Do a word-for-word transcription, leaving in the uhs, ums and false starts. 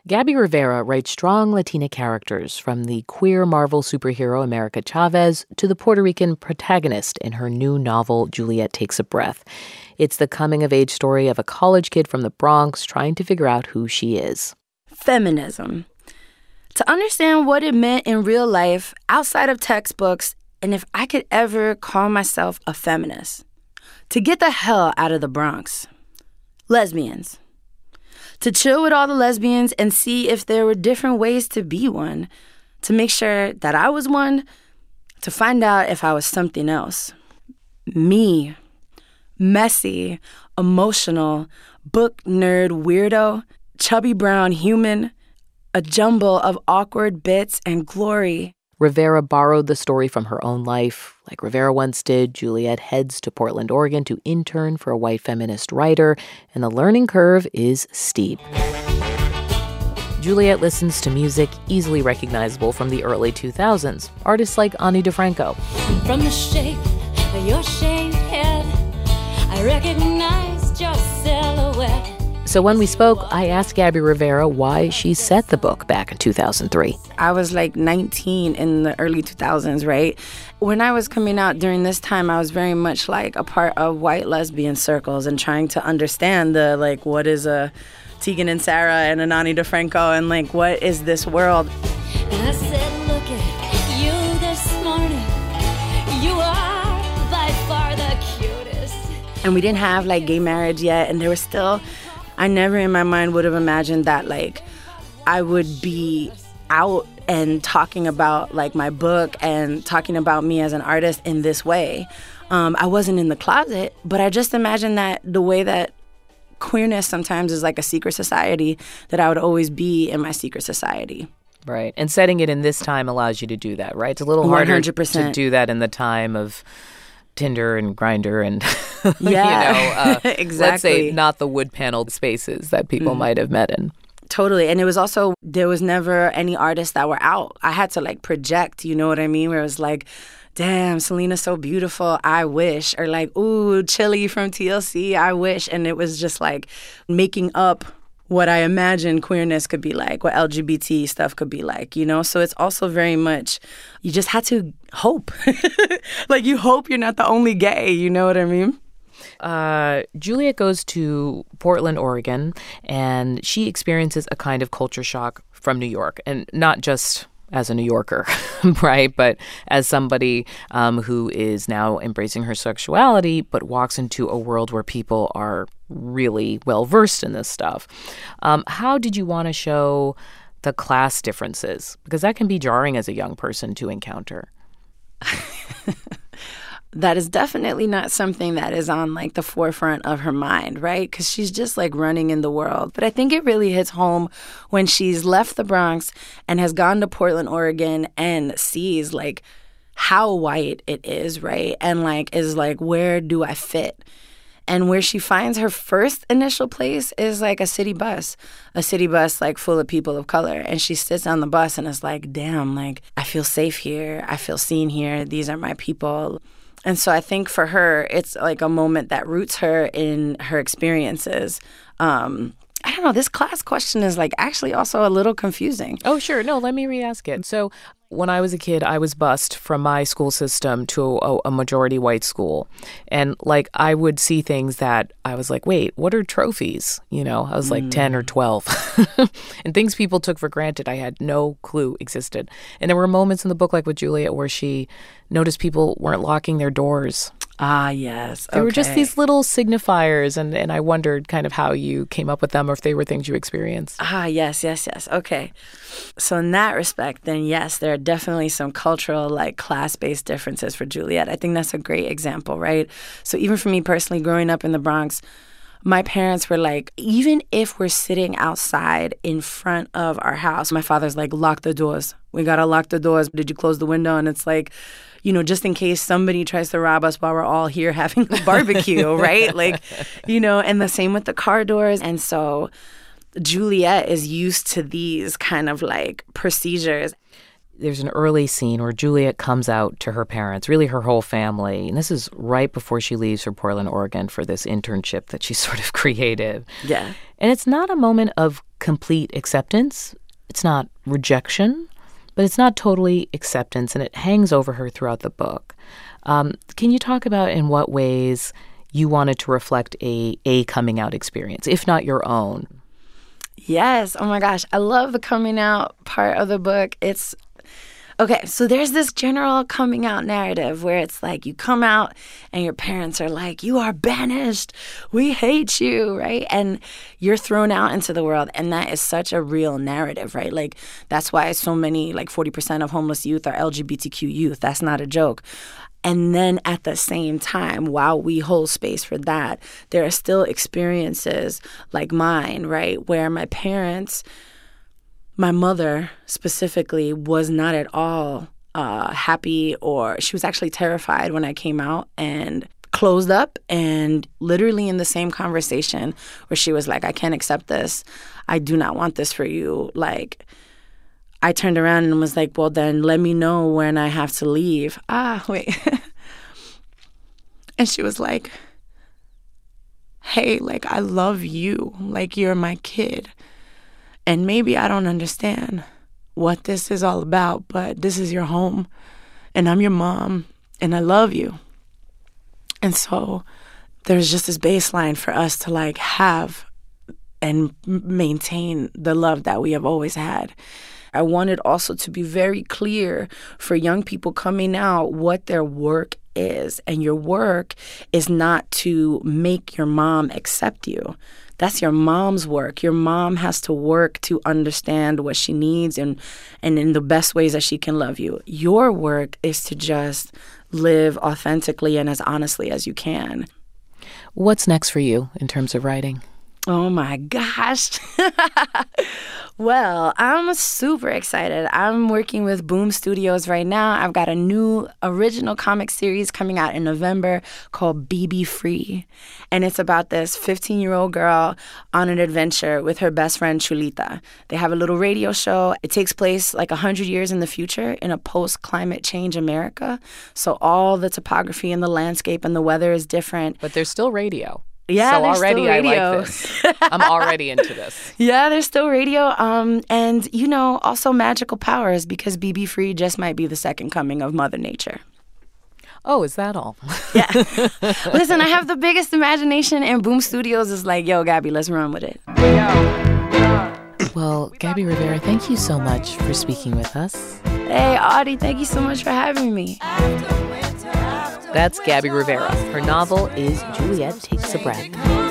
Gabby Rivera writes strong Latina characters, from the queer Marvel superhero America Chavez to the Puerto Rican protagonist in her new novel, Juliet Takes a Breath. It's the coming-of-age story of a college kid from the Bronx trying to figure out who she is. Feminism. To understand what it meant in real life, outside of textbooks, and if I could ever call myself a feminist. To get the hell out of the Bronx. Lesbians. To chill with all the lesbians and see if there were different ways to be one. To make sure that I was one. To find out if I was something else. Me. Messy, emotional, book nerd weirdo, chubby brown human, a jumble of awkward bits and glory. Rivera borrowed the story from her own life. Like Rivera once did, Juliet heads to Portland, Oregon to intern for a white feminist writer, and the learning curve is steep. Juliet listens to music easily recognizable from the early two thousands, artists like Ani DiFranco. From the shape of your shaved head, I recognized your silhouette. So when we spoke, I asked Gabby Rivera why she set the book back in two thousand three. I was like nineteen in the early two thousands, right? When I was coming out during this time, I was very much like a part of white lesbian circles and trying to understand the, like, what is a Tegan and Sara and a Ani DiFranco, and like, what is this world? And I said, look at you this morning. You are by far the cutest. And we didn't have like gay marriage yet, and there was still... I never in my mind would have imagined that, like, I would be out and talking about, like, my book and talking about me as an artist in this way. Um, I wasn't in the closet, but I just imagined that the way that queerness sometimes is like a secret society, that I would always be in my secret society. Right. And setting it in this time allows you to do that, right? It's a little harder one hundred percent to do that in the time of Tinder and Grindr and, yeah, you know, uh, exactly. Let's say not the wood-paneled spaces that people mm. might have met in. Totally. And it was also, there was never any artists that were out. I had to, like, project, you know what I mean? Where it was like, damn, Selena's so beautiful, I wish. Or like, ooh, Chili from T L C, I wish. And it was just like making up what I imagined queerness could be like, what L G B T stuff could be like, you know? So it's also very much, you just had to hope. Like, you hope you're not the only gay, you know what I mean? Uh, Juliet goes to Portland, Oregon, and she experiences a kind of culture shock from New York. And not just as a New Yorker, right? But as somebody um, who is now embracing her sexuality, but walks into a world where people are really well-versed in this stuff. Um, how did you want to show the class differences? Because that can be jarring as a young person to encounter. That is definitely not something that is on, like, the forefront of her mind, right? Because she's just, like, running in the world. But I think it really hits home when she's left the Bronx and has gone to Portland, Oregon, and sees, like, how white it is, right? And, like, is like, where do I fit? And where she finds her first initial place is, like, a city bus. A city bus, like, full of people of color. And she sits on the bus and is like, damn, like, I feel safe here. I feel seen here. These are my people. And so I think for her, it's like a moment that roots her in her experiences. Um, I don't know, this class question is like actually also a little confusing. Oh, sure. No, let me re-ask it. So when I was a kid, I was bused from my school system to a, a majority white school. And like I would see things that I was like, wait, what are trophies? You know, I was like mm. ten or twelve. And things people took for granted I had no clue existed. And there were moments in the book, like with Juliet, where she noticed people weren't locking their doors. Ah, yes. They okay. were just these little signifiers, and, and I wondered kind of how you came up with them or if they were things you experienced. Ah, yes, yes, yes. Okay. So in that respect, then yes, there are definitely some cultural, like, class-based differences for Juliet. I think that's a great example, right? So even for me personally, growing up in the Bronx, my parents were like, even if we're sitting outside in front of our house, my father's like, lock the doors. We got to lock the doors. Did you close the window? And it's like, you know, just in case somebody tries to rob us while we're all here having a barbecue, right? Like, you know, and the same with the car doors. And so Juliet is used to these kind of like procedures. There's an early scene where Juliet comes out to her parents, really her whole family. And this is right before she leaves for Portland, Oregon for this internship that she sort of created. Yeah. And it's not a moment of complete acceptance. It's not rejection, but it's not totally acceptance, and it hangs over her throughout the book. Um, can you talk about in what ways you wanted to reflect a, a coming out experience, if not your own? Yes. Oh, my gosh. I love the coming out part of the book. It's okay, so there's this general coming out narrative where it's like you come out and your parents are like, you are banished. We hate you, right? And you're thrown out into the world. And that is such a real narrative, right? Like, that's why so many, like forty percent of homeless youth are L G B T Q youth. That's not a joke. And then at the same time, while we hold space for that, there are still experiences like mine, right, where my parents... My mother specifically was not at all uh, happy, or she was actually terrified when I came out and closed up, and literally in the same conversation where she was like, I can't accept this. I do not want this for you. Like, I turned around and was like, well, then let me know when I have to leave. Ah, wait. And she was like, hey, like, I love you. Like, you're my kid. And maybe I don't understand what this is all about, but this is your home, and I'm your mom, and I love you. And so there's just this baseline for us to, like, have and maintain the love that we have always had. I wanted also to be very clear for young people coming out what their work is. And your work is not to make your mom accept you. That's your mom's work. Your mom has to work to understand what she needs and, and in the best ways that she can love you. Your work is to just live authentically and as honestly as you can. What's next for you in terms of writing? Oh, my gosh. Well, I'm super excited. I'm working with Boom Studios right now. I've got a new original comic series coming out in November called B B Free. And it's about this fifteen-year-old girl on an adventure with her best friend, Chulita. They have a little radio show. It takes place like one hundred years in the future in a post-climate change America. So all the topography and the landscape and the weather is different. But there's still radio. Yeah, so there's already still radio. I like this. I'm already into this. Yeah, there's still radio. Um, and, you know, also magical powers, because B B Free just might be the second coming of Mother Nature. Oh, is that all? Yeah. Listen, I have the biggest imagination, and Boom Studios is like, yo, Gabby, let's run with it. Well, Gabby Rivera, thank you so much for speaking with us. Hey, Audie, thank you so much for having me. That's Gabby Rivera. Her novel is Juliet Takes a Breath.